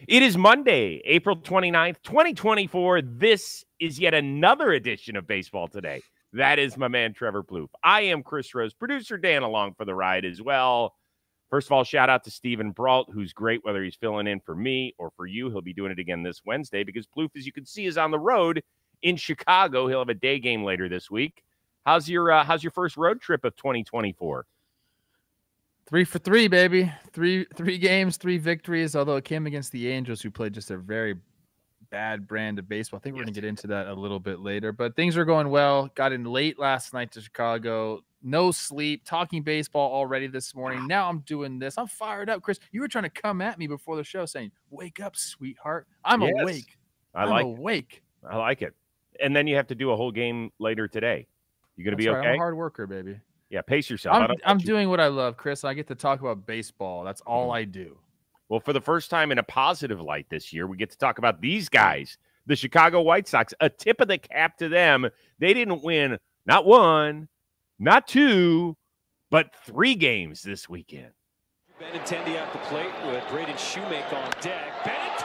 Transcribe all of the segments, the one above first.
It is Monday, April 29th, 2024. This is yet another edition of Baseball Today. That is my man, Trevor Plouffe. I am Chris Rose, producer Dan along for the ride as well. First of all, shout out to Stephen Brault, who's great, whether he's filling in for me or for you. He'll be doing it again this Wednesday because Plouffe, as you can see, is on the road in Chicago. He'll have a day game later this week. How's your first road trip of 2024? 3 for 3, baby. Three games, 3 victories, although it came against the Angels, who played just a very bad brand of baseball. I think we're going to get into that a little bit later. But things are going well. Got in late last night to Chicago. No sleep. Talking baseball already this morning. Now I'm doing this. I'm fired up, Chris. You were trying to come at me before the show saying, wake up, sweetheart. I'm awake. I'm awake. I like it. And then you have to do a whole game later today. You going to be okay? I'm a hard worker, baby. Yeah, pace yourself. I'm doing what I love, Chris. I get to talk about baseball. That's all I do. Well, for the first time in a positive light this year, we get to talk about these guys, the Chicago White Sox. A tip of the cap to them. They didn't win not 1, not 2, but 3 games this weekend. Benintendi at the plate with Braden Shoemake on deck. Benintendi!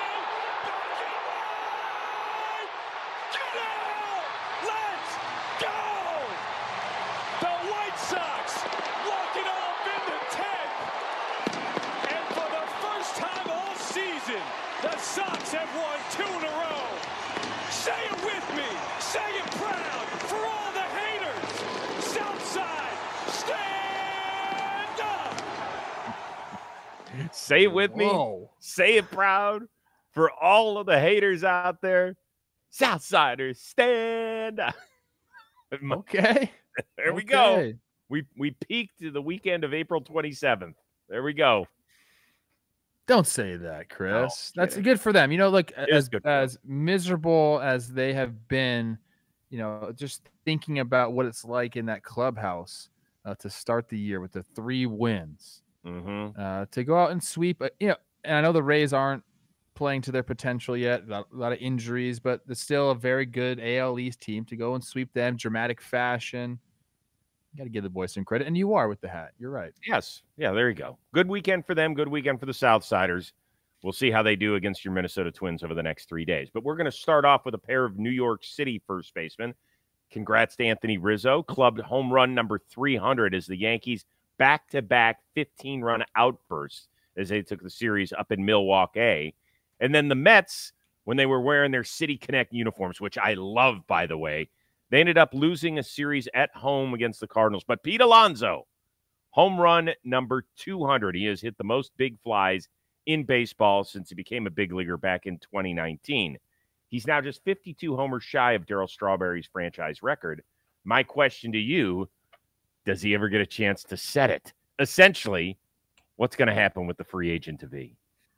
Let's go! The White Sox lock it off in the 10th. And for the first time all season, the Sox have won 2 in a row. Say it with me. Say it proud for all the haters. Southside, stand up. Say it with me. Say it proud for all of the haters out there. Southsiders, stand up. Okay. There we go. We peaked the weekend of April 27th. There we go. Don't say that, Chris. That's good for them. You know, look, as miserable as they have been, you know, just thinking about what it's like in that clubhouse to start the year with the 3 wins, to go out and sweep. You know, and I know the Rays aren't playing to their potential yet. A lot of injuries, but it's still a very good AL East team to go and sweep them. Dramatic fashion. Got to give the boys some credit, and you are with the hat. You're right. Yes. Yeah, there you go. Good weekend for them. Good weekend for the Southsiders. We'll see how they do against your Minnesota Twins over the next 3 days. But we're going to start off with a pair of New York City first basemen. Congrats to Anthony Rizzo. Clubbed home run number 300 as the Yankees back-to-back 15-run outbursts as they took the series up in Milwaukee. And then the Mets, when they were wearing their City Connect uniforms, which I love, by the way, they ended up losing a series at home against the Cardinals. But Pete Alonso, home run number 200. He has hit the most big flies in baseball since he became a big leaguer back in 2019. He's now just 52 homers shy of Darryl Strawberry's franchise record. My question to you, does he ever get a chance to set it? Essentially, what's going to happen with the free agent to be?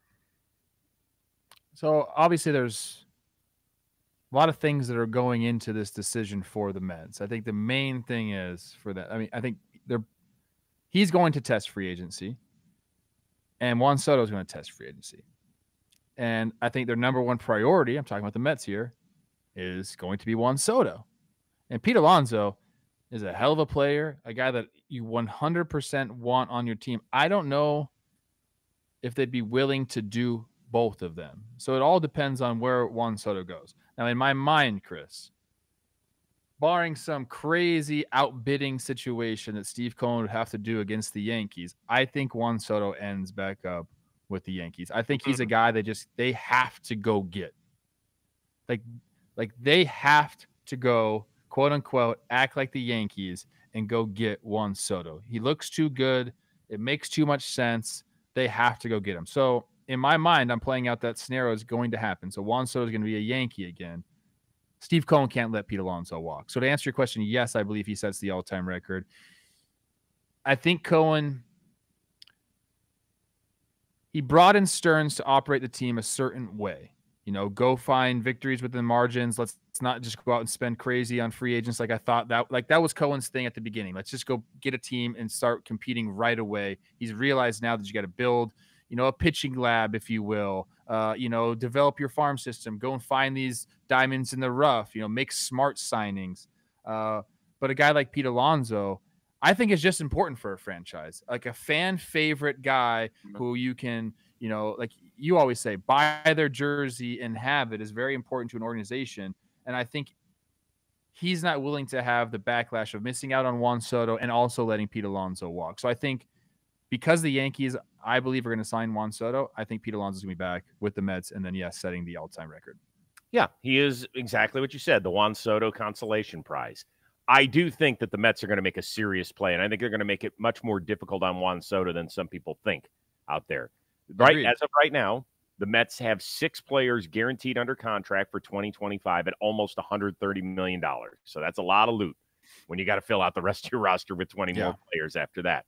So, obviously, there's a lot of things that are going into this decision for the Mets. I think the main thing is for that. I mean, I think he's going to test free agency, and Juan Soto is going to test free agency. And I think their number one priority, I'm talking about the Mets here, is going to be Juan Soto. And Pete Alonso is a hell of a player, a guy that you 100% want on your team. I don't know if they'd be willing to do both of them. So it all depends on where Juan Soto goes. Now, in my mind, Chris, barring some crazy outbidding situation that Steve Cohen would have to do against the Yankees, I think Juan Soto ends back up with the Yankees. I think he's a guy they have to go get. Like they have to go, quote unquote, act like the Yankees and go get Juan Soto. He looks too good. It makes too much sense. They have to go get him. So in my mind, I'm playing out that scenario is going to happen. So Juan Soto is going to be a Yankee again. Steve Cohen can't let Pete Alonso walk. So to answer your question, yes, I believe he sets the all-time record. I think Cohen, he brought in Stearns to operate the team a certain way. You know, go find victories within margins. Let's not just go out and spend crazy on free agents like I thought that was Cohen's thing at the beginning. Let's just go get a team and start competing right away. He's realized now that you got to build, you know, a pitching lab, if you will, you know, develop your farm system, go and find these diamonds in the rough, you know, make smart signings. But a guy like Pete Alonso, I think is just important for a franchise, like a fan favorite guy who you can, you know, like you always say buy their jersey and have it is very important to an organization. And I think he's not willing to have the backlash of missing out on Juan Soto and also letting Pete Alonso walk. So I think because the Yankees, I believe, are going to sign Juan Soto, I think Pete Alonso is going to be back with the Mets and then, yes, setting the all-time record. Yeah, he is exactly what you said, the Juan Soto consolation prize. I do think that the Mets are going to make a serious play, and I think they're going to make it much more difficult on Juan Soto than some people think out there. Right, Agreed. as of right now, the Mets have 6 players guaranteed under contract for 2025 at almost $130 million. So that's a lot of loot when you got to fill out the rest of your roster with 20 more players after that.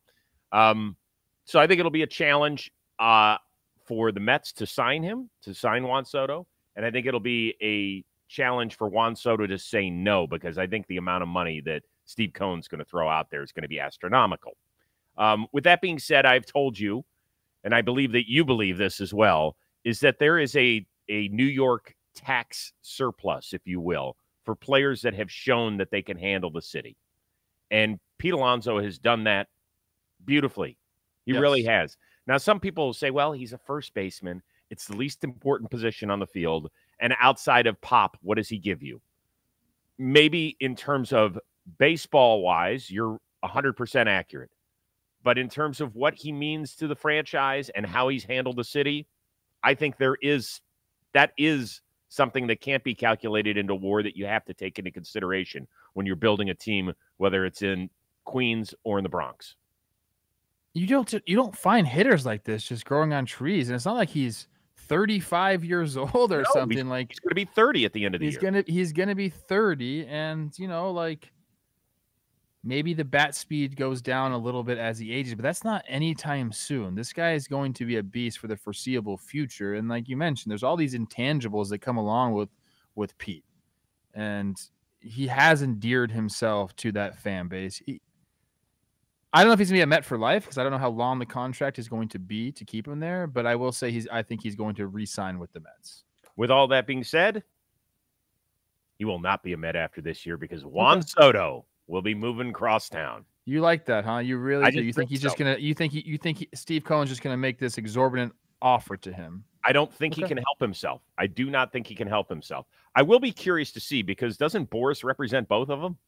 So I think it'll be a challenge for the Mets to sign Juan Soto. And I think it'll be a challenge for Juan Soto to say no, because I think the amount of money that Steve Cohen's going to throw out there is going to be astronomical. With that being said, I've told you, and I believe that you believe this as well, is that there is a New York tax surplus, if you will, for players that have shown that they can handle the city. And Pete Alonso has done that beautifully. He really has. Now, some people will say, well, he's a first baseman. It's the least important position on the field. And outside of Pop, what does he give you? Maybe in terms of baseball-wise, you're 100% accurate. But in terms of what he means to the franchise and how he's handled the city, I think that is something that can't be calculated into WAR that you have to take into consideration when you're building a team, whether it's in Queens or in the Bronx. You don't find hitters like this just growing on trees, and it's not like he's 35 years old or something. He's like going to be 30 at the end of the year. He's gonna be 30, and like maybe the bat speed goes down a little bit as he ages, but that's not anytime soon. This guy is going to be a beast for the foreseeable future, and like you mentioned, there's all these intangibles that come along with Pete, and he has endeared himself to that fan base. I don't know if he's going to be a Met for life because I don't know how long the contract is going to be to keep him there, but I will say I think he's going to re-sign with the Mets. With all that being said, he will not be a Met after this year because Juan Soto will be moving crosstown. You like that, huh? You really do. You think he's just going to you think Steve Cohen's just going to make this exorbitant offer to him? I don't think he can help himself. I do not think he can help himself. I will be curious to see because doesn't Boris represent both of them?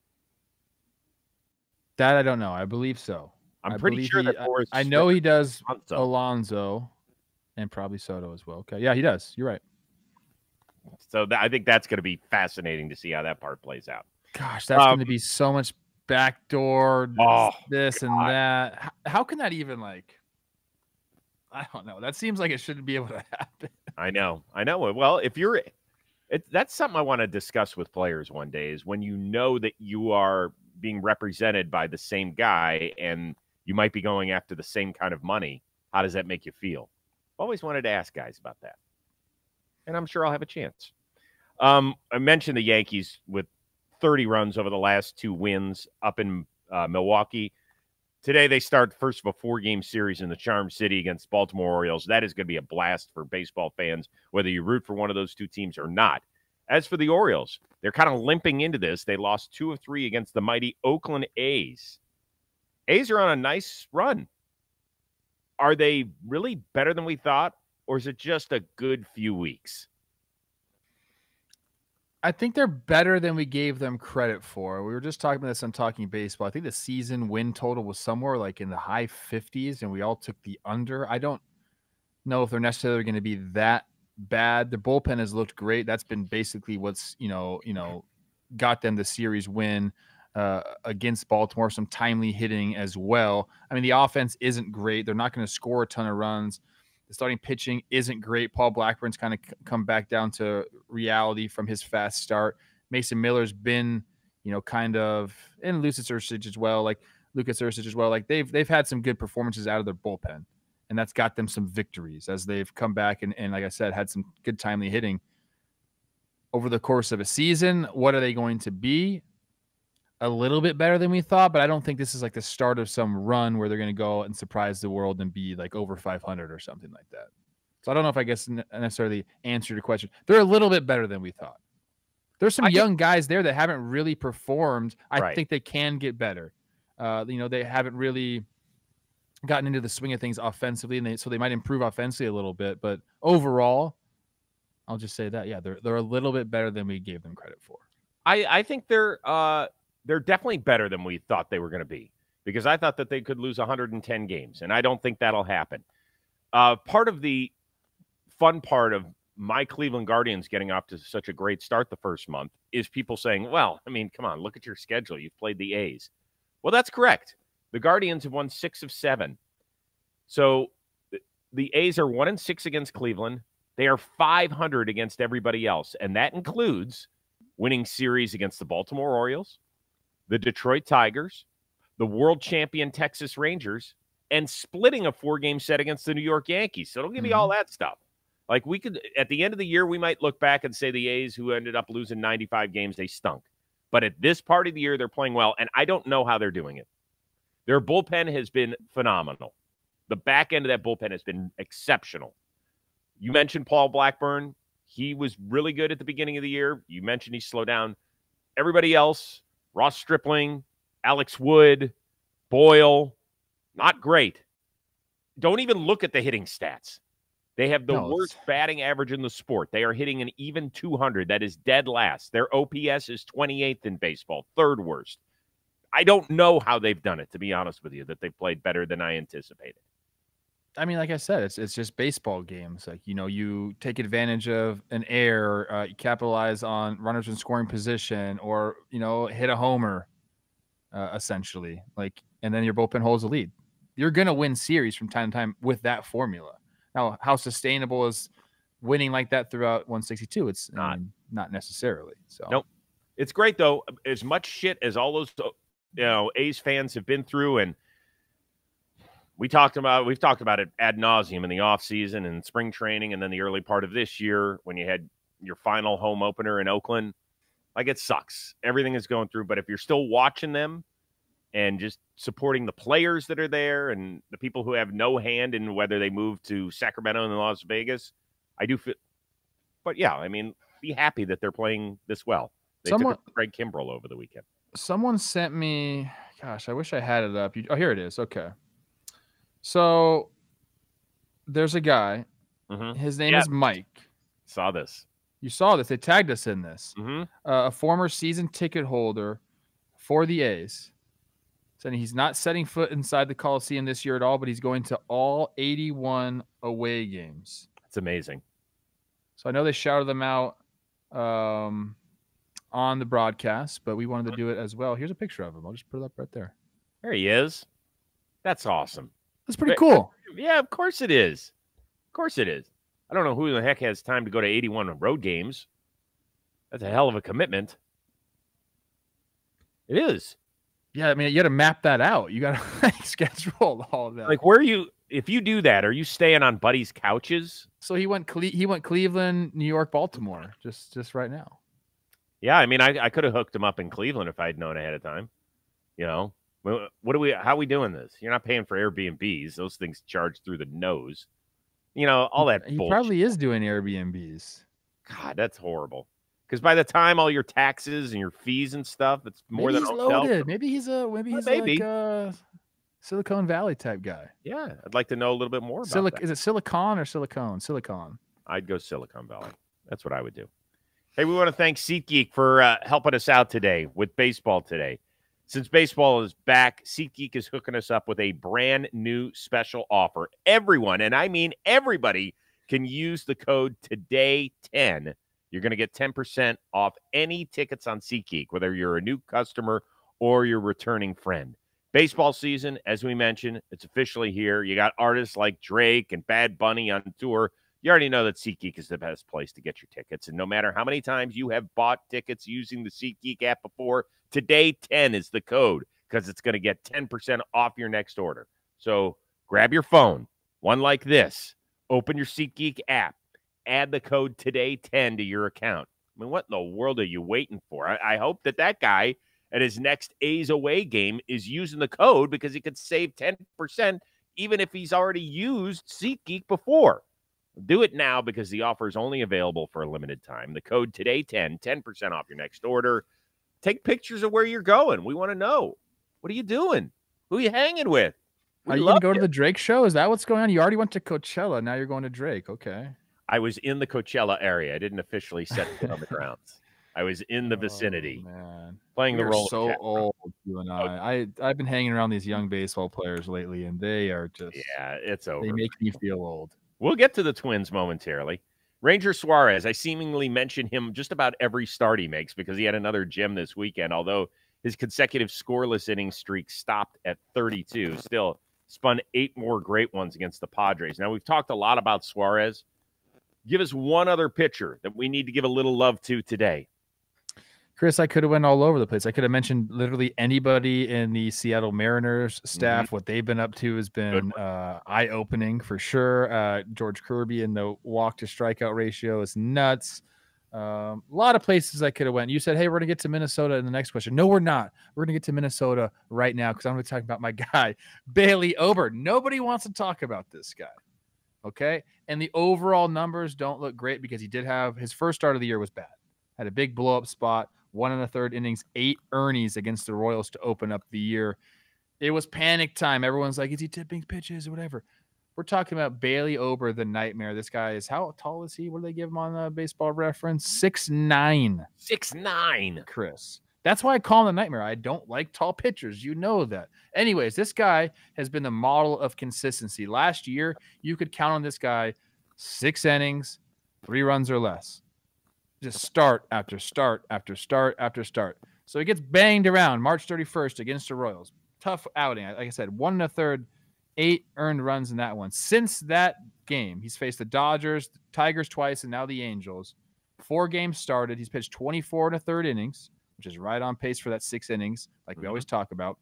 That I don't know. I believe so. I'm pretty sure that Boris. I know he does Alonso and probably Soto as well. Okay. Yeah, he does. You're right. So I think that's going to be fascinating to see how that part plays out. Gosh, that's going to be so much backdoor, this and that. How can that even I don't know. That seems like it shouldn't be able to happen. I know. Well, that's something I want to discuss with players one day is when you know that you are being represented by the same guy and you might be going after the same kind of money. How does that make you feel? Always wanted to ask guys about that. And I'm sure I'll have a chance. I mentioned the Yankees with 30 runs over the last 2 wins up in Milwaukee. Today they start first of a 4-game series in the Charm City against Baltimore Orioles. That is going to be a blast for baseball fans, whether you root for one of those 2 teams or not. As for the Orioles, they're kind of limping into this. They lost 2 of 3 against the mighty Oakland A's. A's are on a nice run. Are they really better than we thought, or is it just a good few weeks? I think they're better than we gave them credit for. We were just talking about this on Talking Baseball. I think the season win total was somewhere like in the high 50s, and we all took the under. I don't know if they're necessarily going to be that bad. The bullpen has looked great. That's been basically what's got them the series win against Baltimore. Some timely hitting as well. I mean, the offense isn't great. They're not going to score a ton of runs. The starting pitching isn't great. Paul Blackburn's kind of come back down to reality from his fast start. Mason Miller's been, kind of, and Lucas Erceg as well. Like they've had some good performances out of their bullpen. And that's got them some victories as they've come back and like I said, had some good timely hitting over the course of a season. What are they going to be? A little bit better than we thought, but I don't think this is like the start of some run where they're going to go and surprise the world and be like over 500 or something like that. So I don't know if I guess necessarily answered your question. They're a little bit better than we thought. There's some young guys there that haven't really performed. I think they can get better. They haven't really gotten into the swing of things offensively, and so they might improve offensively a little bit. But overall, I'll just say that they're a little bit better than we gave them credit for. I think they're definitely better than we thought they were going to be, because I thought that they could lose 110 games, and I don't think that'll happen. Part of the fun part of my Cleveland Guardians getting off to such a great start the first month is people saying, well, I mean, come on, look at your schedule. You've played the A's. Well, that's correct. The Guardians have won 6 of 7. So the A's are 1-6 against Cleveland. They are 500 against everybody else, and that includes winning series against the Baltimore Orioles, the Detroit Tigers, the world champion Texas Rangers, and splitting a 4-game set against the New York Yankees. So don't give me all that stuff. Like, we could, at the end of the year, we might look back and say the A's, who ended up losing 95 games, they stunk. But at this part of the year, they're playing well, and I don't know how they're doing it. Their bullpen has been phenomenal. The back end of that bullpen has been exceptional. You mentioned Paul Blackburn. He was really good at the beginning of the year. You mentioned he slowed down. Everybody else, Ross Stripling, Alex Wood, Boyle, not great. Don't even look at the hitting stats. They have the worst batting average in the sport. They are hitting an even 200. That is dead last. Their OPS is 28th in baseball, third worst. I don't know how they've done it, to be honest with you, that they've played better than I anticipated. I mean, like I said, it's just baseball games. Like, you take advantage of an error, you capitalize on runners in scoring position, or, hit a homer, essentially. Like, and then your bullpen holds the lead. You're going to win series from time to time with that formula. Now, how sustainable is winning like that throughout 162? It's not necessarily. So nope. It's great, though. As much shit as all those A's fans have been through, and we've talked about it ad nauseum in the offseason and spring training, and then the early part of this year when you had your final home opener in Oakland. Like, it sucks. Everything is going through, but if you're still watching them and just supporting the players that are there and the people who have no hand in whether they move to Sacramento and Las Vegas, I do feel. But yeah, I mean, be happy that they're playing this well. They took Craig Kimbrell over the weekend. Someone sent me, gosh, I wish I had it up. Here it is. Okay. So there's a guy. His name is Mike. Saw this. You saw this. They tagged us in this. A former season ticket holder for the A's. Saying he's not setting foot inside the Coliseum this year at all, but he's going to all 81 away games. It's amazing. So I know they shouted them out on the broadcast, but we wanted to do it as well. Here's a picture of him. I'll just put it up right there. There he is. That's awesome. That's pretty cool. Yeah, of course it is. Of course it is. I don't know who the heck has time to go to 81 road games. That's a hell of a commitment. It is. Yeah, I mean, you got to map that out. You got to schedule all of that. Like, where are you? If you do that, are you staying on buddies' couches? So he went Cleveland, New York, Baltimore, just right now. Yeah, I mean, I could have hooked him up in Cleveland if I'd known ahead of time. How are we doing this? You're not paying for Airbnbs. Those things charge through the nose. All that bullshit. He probably is doing Airbnbs. God, that's horrible. Because by the time all your taxes and your fees and stuff, it's more than loaded. Maybe he's like a Silicon Valley type guy. Yeah, I'd like to know a little bit more about that. Is it Silicon or Silicone? Silicon. I'd go Silicon Valley. That's what I would do. Hey, we want to thank SeatGeek for helping us out today with baseball today. Since baseball is back, SeatGeek is hooking us up with a brand new special offer. Everyone, and I mean everybody, can use the code TODAY10. You're going to get 10% off any tickets on SeatGeek, whether you're a new customer or you're a returning friend. Baseball season, as we mentioned, it's officially here. You got artists like Drake and Bad Bunny on tour. You already know that SeatGeek is the best place to get your tickets. And no matter how many times you have bought tickets using the SeatGeek app before, today 10 is the code because it's going to get 10% off your next order. So grab your phone, one like this, open your SeatGeek app, add the code today10 to your account. I mean, what in the world are you waiting for? I hope that guy at his next A's away game is using the code because he could save 10% even if he's already used SeatGeek before. Do it now because the offer is only available for a limited time. The code today10, 10% off your next order. Take pictures of where you're going. We want to know. What are you doing? Who are you hanging with? Are you going to go to the Drake show? Is that what's going on? You already went to Coachella. Now you're going to Drake. Okay. I was in the Coachella area. I didn't officially set foot on the grounds. I was in the vicinity, playing the role. So old, you and I've been hanging around these young baseball players lately, and they are just it's over. They make me feel old. We'll get to the Twins momentarily. Ranger Suarez, I seemingly mention him just about every start he makes because he had another gem this weekend, although his consecutive scoreless inning streak stopped at 32. Still spun 8 more great ones against the Padres. Now, we've talked a lot about Suarez. Give us one other pitcher that we need to give a little love to today. Chris, I could have went all over the place. I could have mentioned literally anybody in the Seattle Mariners staff. Mm-hmm. What they've been up to has been eye-opening for sure. George Kirby and the walk-to-strikeout ratio is nuts. A lot of places I could have went. You said, hey, we're going to get to Minnesota in the next question. No, we're not. We're going to get to Minnesota right now because I'm going to talk about my guy, Bailey Ober. Nobody wants to talk about this guy, okay? And the overall numbers don't look great because he did have – his first start of the year was bad. Had a big blow-up spot. 1 1/3 innings, 8 earnings against the Royals to open up the year. It was panic time. Everyone's like, is he tipping pitches or whatever? We're talking about Bailey Ober, the nightmare. This guy is, how tall is he? What do they give him on Baseball Reference? 6'9". 6'9". Chris. That's why I call him the nightmare. I don't like tall pitchers. You know that. Anyways, this guy has been the model of consistency. Last year, you could count on this guy 6 innings, 3 runs or less. Just start after start after start after start. So he gets banged around March 31st against the Royals. Tough outing. Like I said, 1 1/3, 8 earned runs in that one. Since that game, he's faced the Dodgers, the Tigers twice, and now the Angels. 4 games started. He's pitched 24 1/3 innings, which is right on pace for that 6 innings, like we always talk about.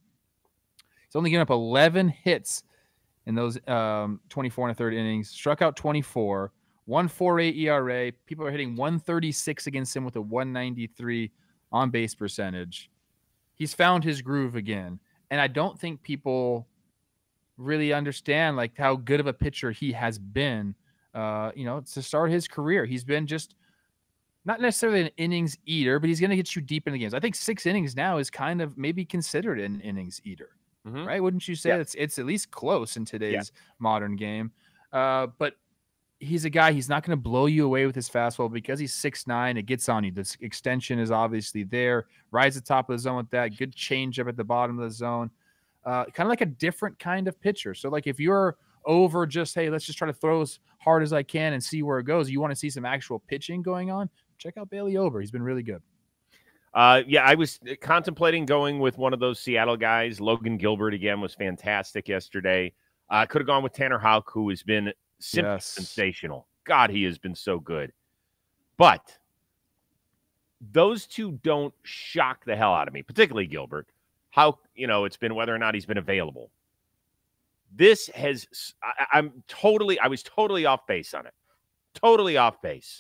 He's only given up 11 hits in those 24 1/3 innings. Struck out 24. 1.48 ERA. People are hitting 136 against him with a 193 on base percentage. He's found his groove again. And I don't think people really understand like how good of a pitcher he has been, to start his career. He's been just not necessarily an innings eater, but he's going to get you deep into games. I think 6 innings now is kind of maybe considered an innings eater, right? Wouldn't you say? Yeah. It's at least close in today's modern game. But he's a guy, he's not going to blow you away with his fastball because he's 6'9". It gets on you. This extension is obviously there. Rides the top of the zone with that. Good changeup at the bottom of the zone. Kind of like a different kind of pitcher. So, like, if you're over just, hey, let's just try to throw as hard as I can and see where it goes, you want to see some actual pitching going on, check out Bailey Ober. He's been really good. I was contemplating going with one of those Seattle guys. Logan Gilbert, again, was fantastic yesterday. I could have gone with Tanner Houck, who has been simply sensational. God, he has been so good. But those two don't shock the hell out of me, particularly Gilbert. How, it's been whether or not he's been available. This has, I was totally off base on it. Totally off base.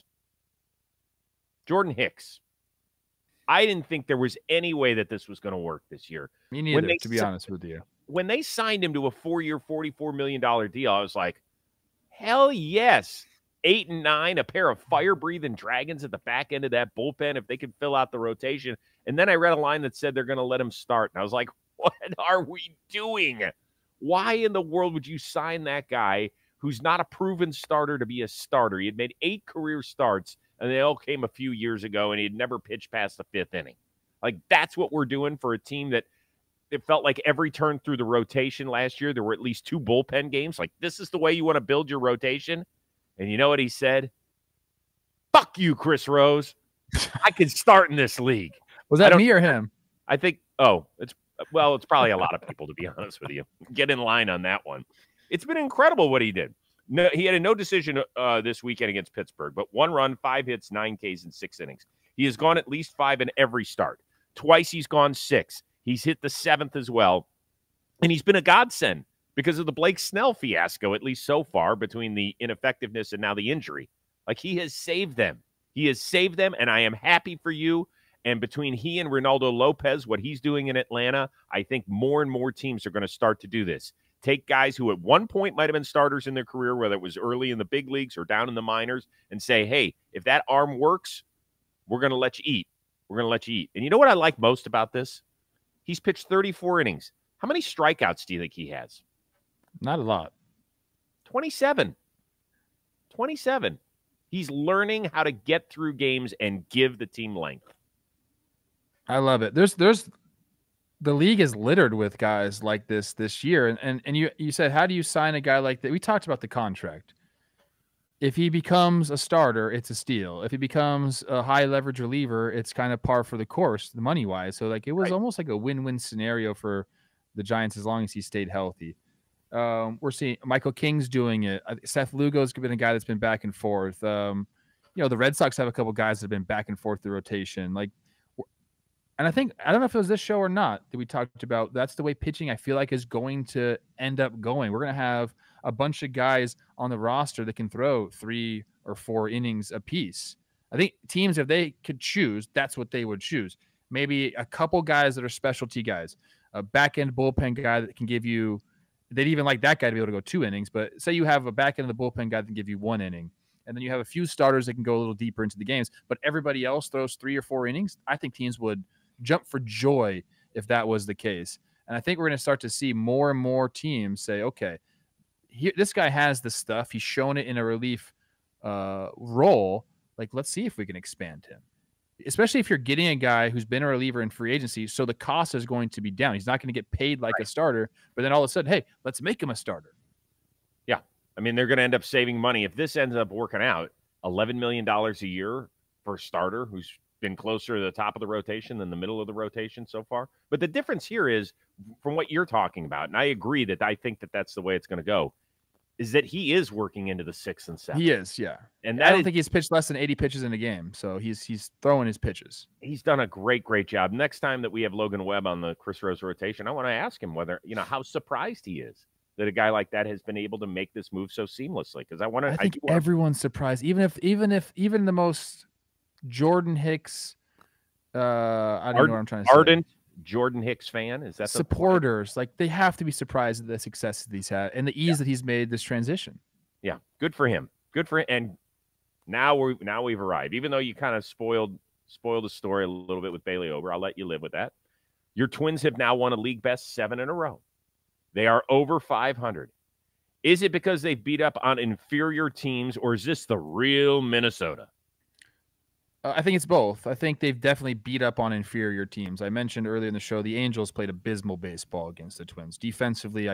Jordan Hicks. I didn't think there was any way that this was going to work this year. Me neither, to be honest with you. When they signed him to a 4-year, $44 million deal, I was like, hell yes. 8 and 9, a pair of fire-breathing dragons at the back end of that bullpen if they could fill out the rotation. And then I read a line that said they're going to let him start. And I was like, what are we doing? Why in the world would you sign that guy who's not a proven starter to be a starter? He had made 8 career starts, and they all came a few years ago, and he had never pitched past the 5th inning. Like, that's what we're doing for a team that it felt like every turn through the rotation last year, there were at least 2 bullpen games. Like, this is the way you want to build your rotation? And you know what he said? Fuck you, Chris Rose. I can start in this league. Was that me or him? I think, it's probably a lot of people, to be honest with you. Get in line on that one. It's been incredible what he did. No, he had a no decision this weekend against Pittsburgh, but 1 run, 5 hits, 9 Ks in 6 innings. He has gone at least 5 in every start. Twice he's gone 6. He's hit the 7th as well. And he's been a godsend because of the Blake Snell fiasco, at least so far, between the ineffectiveness and now the injury. Like, he has saved them. He has saved them, and I am happy for you. And between he and Ronaldo Lopez, what he's doing in Atlanta, I think more and more teams are going to start to do this. Take guys who at one point might have been starters in their career, whether it was early in the big leagues or down in the minors, and say, hey, if that arm works, we're going to let you eat. We're going to let you eat. And you know what I like most about this? He's pitched 34 innings. How many strikeouts do you think he has? Not a lot. 27. 27. He's learning how to get through games and give the team length. I love it. There's the league is littered with guys like this year. And you said, how do you sign a guy like that? We talked about the contract. If he becomes a starter, it's a steal. If he becomes a high leverage reliever, it's kind of par for the course, the money wise. So like it was almost like a win-win scenario for the Giants as long as he stayed healthy. We're seeing Michael King's doing it. Seth Lugo's been a guy that's been back and forth. The Red Sox have a couple guys that have been back and forth through rotation. And I don't know if it was this show or not that we talked about. That's the way pitching I feel like is going to end up going. We're going to have a bunch of guys on the roster that can throw 3 or 4 innings apiece. I think teams, if they could choose, that's what they would choose. Maybe a couple guys that are specialty guys, a back end bullpen guy that can give you. They'd even like that guy to be able to go 2 innings. But say you have a back end of the bullpen guy that can give you 1 inning. And then you have a few starters that can go a little deeper into the games. But everybody else throws 3 or 4 innings. I think teams would jump for joy if that was the case. And I think we're going to start to see more and more teams say, okay, this guy has the stuff. He's shown it in a relief role. Like, let's see if we can expand him. Especially if you're getting a guy who's been a reliever in free agency, so the cost is going to be down. He's not going to get paid like a starter, but then all of a sudden, hey, let's make him a starter. Yeah. I mean, they're going to end up saving money. If this ends up working out, $11 million a year for a starter who's been closer to the top of the rotation than the middle of the rotation so far. But the difference here is, from what you're talking about, and I agree that I think that that's the way it's going to go, is that he is working into the 6th and 7th. He is, yeah. And I don't think he's pitched less than 80 pitches in a game, so he's throwing his pitches. He's done a great job. Next time that we have Logan Webb on the Chris Rose rotation, I want to ask him whether, how surprised he is that a guy like that has been able to make this move so seamlessly. Because I think everyone's surprised, even the most Jordan Hicks, I don't know what I'm trying to say. Ardent Jordan Hicks fan, is that supporters? Like, they have to be surprised at the success that he's had and the ease that he's made this transition. Yeah, good for him. Good for him. And now we've arrived. Even though you kind of spoiled the story a little bit with Bailey Ober, I'll let you live with that. Your Twins have now won a league best 7 in a row. They are over 500. Is it because they beat up on inferior teams, or is this the real Minnesota? I think it's both. I think they've definitely beat up on inferior teams. I mentioned earlier in the show, the Angels played abysmal baseball against the Twins. Defensively,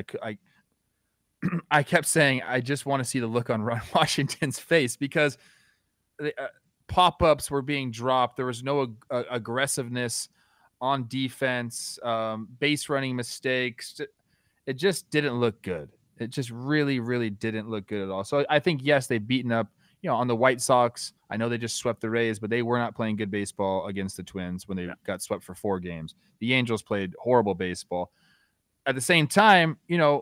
I kept saying, I just want to see the look on Ron Washington's face, because pop-ups were being dropped. There was no aggressiveness on defense, base running mistakes. It just didn't look good. It just really, really didn't look good at all. So I think, yes, they've beaten up, on the White Sox. I know they just swept the Rays, but they were not playing good baseball against the Twins when they got swept for 4 games. The Angels played horrible baseball. At the same time,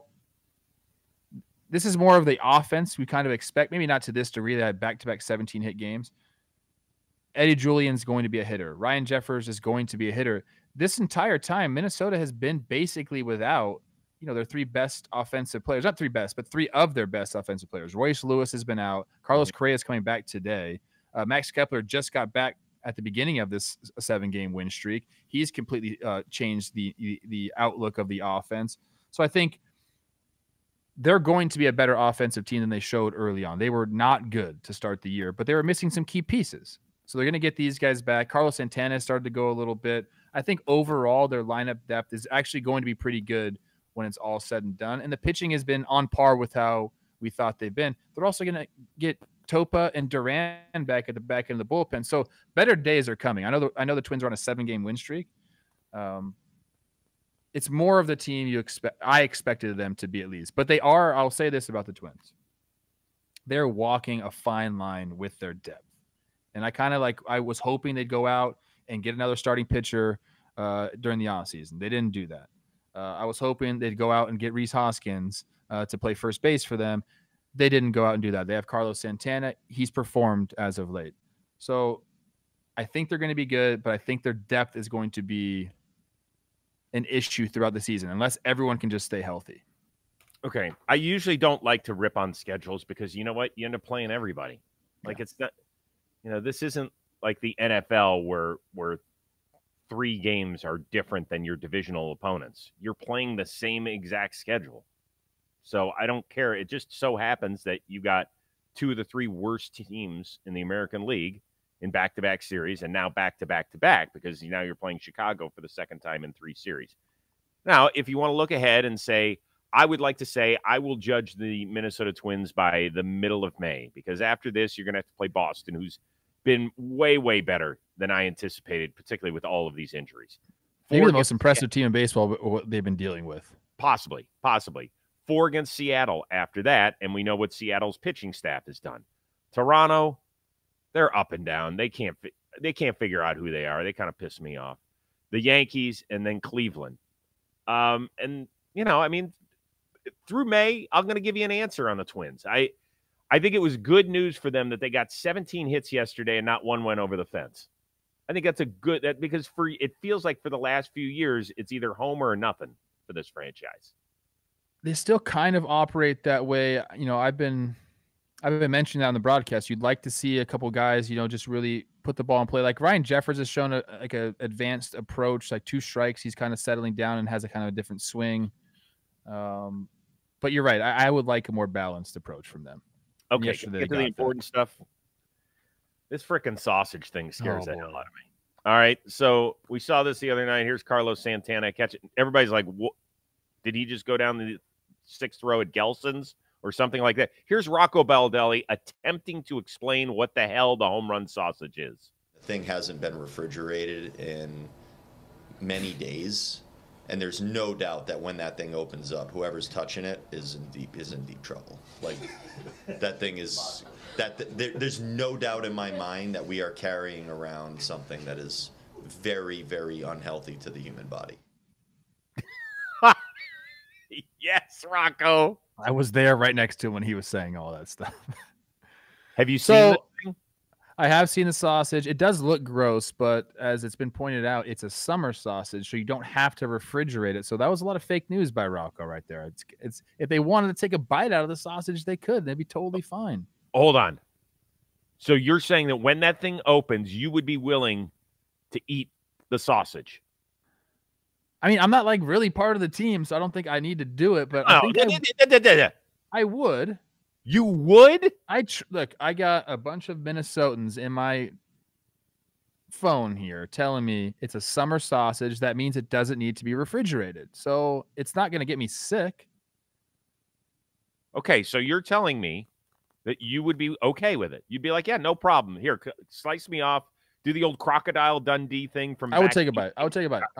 this is more of the offense we kind of expect, maybe not to this degree. They had back-to-back 17-hit games. Eddie Julian's going to be a hitter. Ryan Jeffers is going to be a hitter. This entire time, Minnesota has been basically without, their 3 best offensive players. Not 3 best, but 3 of their best offensive players. Royce Lewis has been out. Carlos Correa is coming back today. Max Kepler just got back at the beginning of this 7-game win streak. He's completely changed the outlook of the offense. So I think they're going to be a better offensive team than they showed early on. They were not good to start the year, but they were missing some key pieces. So they're going to get these guys back. Carlos Santana started to go a little bit. I think overall their lineup depth is actually going to be pretty good when it's all said and done. And the pitching has been on par with how we thought they've been. They're also going to get Topa and Duran back at the back end of the bullpen. So better days are coming. I know the Twins are on a 7-game win streak. It's more of the team I expected them to be, at least. But they are, I'll say this about the Twins. They're walking a fine line with their depth. And I was hoping they'd go out and get another starting pitcher during the offseason. They didn't do that. I was hoping they'd go out and get Rhys Hoskins to play first base for them. They didn't go out and do that. They have Carlos Santana. He's performed as of late. So I think they're going to be good, but I think their depth is going to be an issue throughout the season unless everyone can just stay healthy. Okay. I usually don't like to rip on schedules because you know what? You end up playing everybody. Like it's not, this isn't like the NFL where 3 games are different than your divisional opponents. You're playing the same exact schedule. So I don't care. It just so happens that you got two of the three worst teams in the American League in back-to-back series, and now back-to-back-to-back, because now you're playing Chicago for the second time in 3 series. Now, if you want to look ahead and say, I would like to say I will judge the Minnesota Twins by the middle of May, because after this, you're going to have to play Boston, who's been way, way better than I anticipated, particularly with all of these injuries. Maybe the most impressive team in baseball, what they've been dealing with. Possibly. 4 against Seattle after that, and we know what Seattle's pitching staff has done. Toronto, they're up and down. They can't figure out who they are. They kind of piss me off. The Yankees, and then Cleveland. And, you know, I mean, through May, I'm going to give you an answer on the Twins. I think it was good news for them that they got 17 hits yesterday and not one went over the fence. I think that's because it feels like for the last few years, it's either homer or nothing for this franchise. They still kind of operate that way. You know, I've been mentioning that on the broadcast. You'd like to see a couple guys, you know, just really put the ball in play. Like Ryan Jeffers has shown a advanced approach, like 2 strikes. He's kind of settling down and has a kind of a different swing. But you're right. I would like a more balanced approach from them. Okay, get to the important stuff. This frickin' sausage thing scares the hell out of me. All right, so we saw this the other night. Here's Carlos Santana catch it. Everybody's like, what? Did he just go down the 6th row at Gelson's or something like that? Here's Rocco Baldelli attempting to explain what the hell the home run sausage is. The thing hasn't been refrigerated in many days, and there's no doubt that when that thing opens up, whoever's touching it is in deep trouble. Like that thing is there's no doubt in my mind that we are carrying around something that is very, very unhealthy to the human body. Yes, Rocco. I was there right next to him when he was saying all that stuff. Have you seen this thing? I have seen the sausage. It does look gross, but as it's been pointed out, it's a summer sausage, so you don't have to refrigerate it. So that was a lot of fake news by Rocco right there. It's if they wanted to take a bite out of the sausage, they could. They'd be totally fine. Hold on. So you're saying that when that thing opens, you would be willing to eat the sausage? I mean, I'm not like really part of the team, so I don't think I need to do it. But I think I would. You would? Look, I got a bunch of Minnesotans in my phone here telling me it's a summer sausage. That means it doesn't need to be refrigerated. So it's not going to get me sick. Okay, so you're telling me that you would be okay with it. You'd be like, yeah, no problem. Here, slice me off. Do the old Crocodile Dundee thing from. I would take a bite. I would take a bite.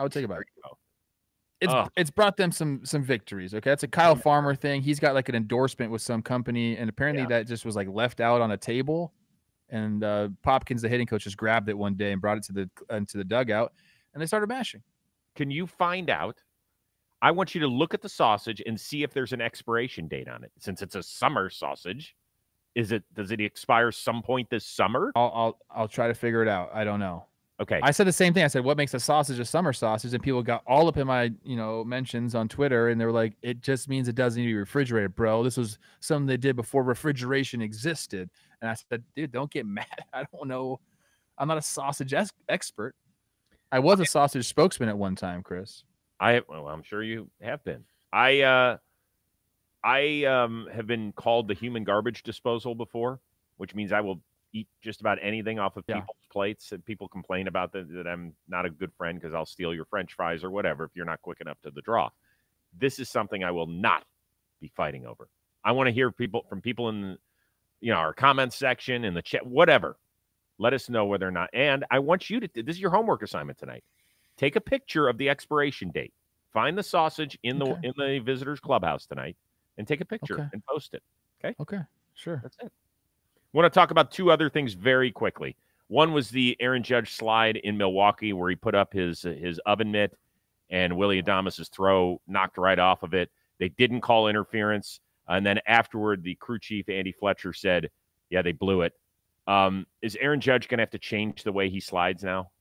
It's brought them some victories. Okay, that's a Kyle Farmer thing. He's got like an endorsement with some company, and apparently that just was like left out on a table. And Popkins, the hitting coach, just grabbed it one day and brought it into the dugout, and they started mashing. Can you find out? I want you to look at the sausage and see if there's an expiration date on it. Since it's a summer sausage, does it expire some point this summer? I'll try to figure it out. I don't know. Okay. I said the same thing. I said, what makes a sausage a summer sausage? And people got all up in my, mentions on Twitter, and they were like, it just means it doesn't need to be refrigerated, bro. This was something they did before refrigeration existed. And I said, dude, don't get mad. I don't know. I'm not a sausage expert. I was a sausage spokesman at one time, Chris. I'm sure you have been. I have been called the human garbage disposal before, which means I will eat just about anything off of people's plates, and people complain about that I'm not a good friend because I'll steal your French fries or whatever if you're not quick enough to the draw. This is something I will not be fighting over. I want to hear from people in our comments section, in the chat, whatever. Let us know whether or not. And I want you to, this is your homework assignment tonight. Take a picture of the expiration date. Find the sausage in the visitors clubhouse tonight and take a picture and post it. Okay? Okay, sure. That's it. I want to talk about 2 other things very quickly. One was the Aaron Judge slide in Milwaukee where he put up his oven mitt and Willy Adames' throw knocked right off of it. They didn't call interference. And then afterward, the crew chief, Andy Fletcher, said, yeah, they blew it. Is Aaron Judge going to have to change the way he slides now?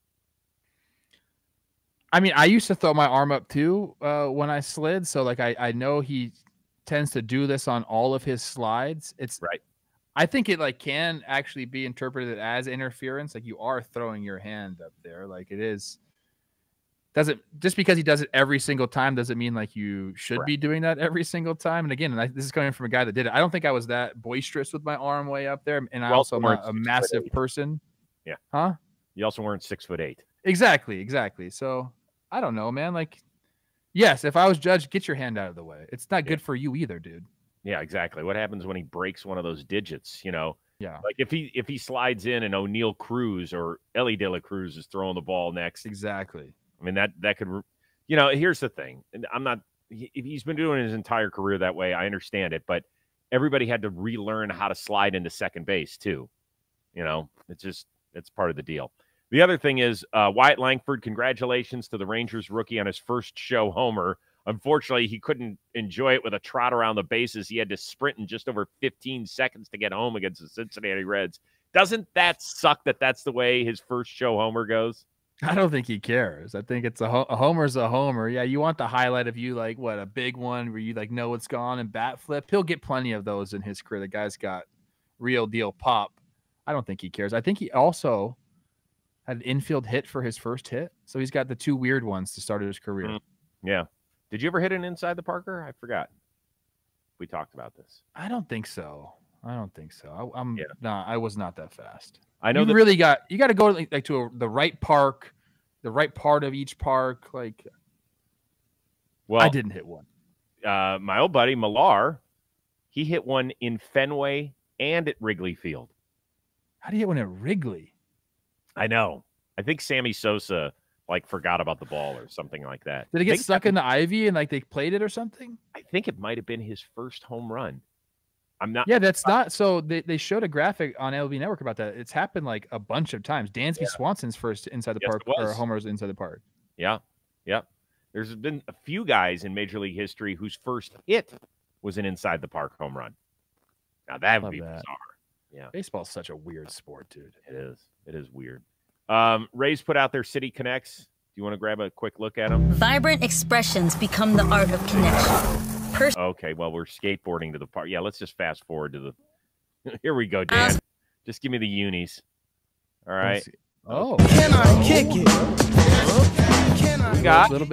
I mean, I used to throw my arm up too when I slid. So, like, I know he tends to do this on all of his slides. It's right. I think it can actually be interpreted as interference. Like you are throwing your hand up there. Like it is. doesn't just because he does it every single time doesn't mean like you should be doing that every single time. And again, this is coming from a guy that did it. I don't think I was that boisterous with my arm way up there, and I also am not a massive person. Yeah. Huh? You also weren't 6'8". Exactly. So I don't know, man. Like, yes, if I was Judge, get your hand out of the way. It's not good for you either, dude. Yeah, exactly. What happens when he breaks one of those digits? You know, Yeah. like if he slides in and O'Neal Cruz or Ellie De La Cruz is throwing the ball next. Exactly. I mean, that could, you know, here's the thing. And he's been doing his entire career that way. I understand it, but everybody had to relearn how to slide into second base too. You know, it's part of the deal. The other thing is Wyatt Langford, congratulations to the Rangers rookie on his first show homer. Unfortunately, he couldn't enjoy it with a trot around the bases. He had to sprint in just over 15 seconds to get home against the Cincinnati Reds. Doesn't that suck that that's the way his first show homer goes? I don't think he cares. I think it's a homer's a homer. Yeah, you want the highlight of you, like, what, a big one where you, like, know what's gone and bat flip. He'll get plenty of those in his career. The guy's got real deal pop. I don't think he cares. I think he also had an infield hit for his first hit. So he's got the two weird ones to start his career. Yeah. Did you ever hit an inside the Parker? I forgot. We talked about this. I don't think so. I was not that fast. I know you got to go like to the right park, the right part of each park. Like, well, I didn't hit one. My old buddy Millar, he hit one in Fenway and at Wrigley Field. How do you hit one at Wrigley? I know. I think Sammy Sosa forgot about the ball or something like that. Did it get stuck in the ivy and they played it or something? I think it might have been his first home run. I'm not. Yeah, that's not. So they showed a graphic on LB Network about that. It's happened a bunch of times. Dansby Swanson's first inside the park or homers inside the park. Yeah. There's been a few guys in Major League history whose first hit was an inside the park home run. Now that would be bizarre. Yeah. Baseball's such a weird sport, dude. It is. It is weird. Rays put out their City Connects. Do you want to grab a quick look at them? Vibrant expressions become the art of connection. Okay, well, we're skateboarding to the park. Yeah, let's just fast forward to the... Here we go, Dan. Just give me the unis. All right. Oh. Can I kick it? We got... A little bit...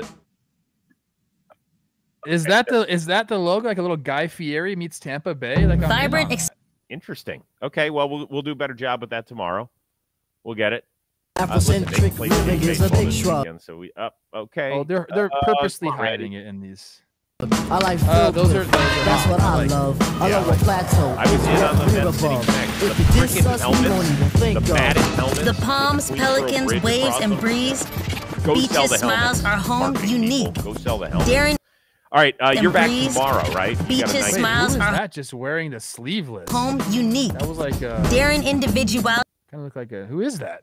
Is that the logo? Like a little Guy Fieri meets Tampa Bay? Vibrant Interesting. Okay, well, we'll do a better job with that tomorrow. We'll get it. Afrocentric living is a big shrug. So we up. Okay. Oh, they're purposely hiding it in these. I like those are that's what I love. I love a plateau. I was in on the Men's City Connect. The freaking helmets, the matted helmets, the Palms, Pelicans, Waves, and Breeze. Beaches, Smiles are home unique. Go sell the helmet. Darren. All right, you're back tomorrow, right? Beaches, Smiles are that just wearing the sleeveless. Home unique. That was like Darren individuality. Kind of look like who is that?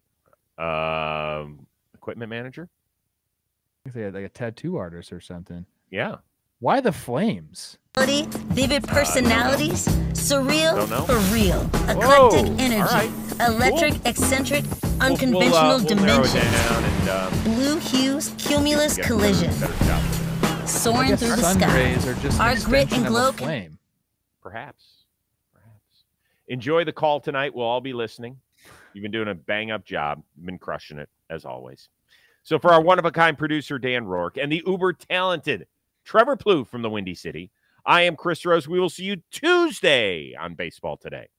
Equipment manager. I think like a tattoo artist or something. Yeah. Why the flames? Vivid personalities, surreal for real, eclectic energy, electric, eccentric, unconventional dimensions, blue hues, cumulus collision, soaring through the sky. Our grit and glow. Flame. Perhaps. Enjoy the call tonight. We'll all be listening. You've been doing a bang-up job. You've been crushing it, as always. So for our one-of-a-kind producer, Dan Rourke, and the uber-talented Trevor Plouffe from the Windy City, I am Chris Rose. We will see you Tuesday on Baseball Today.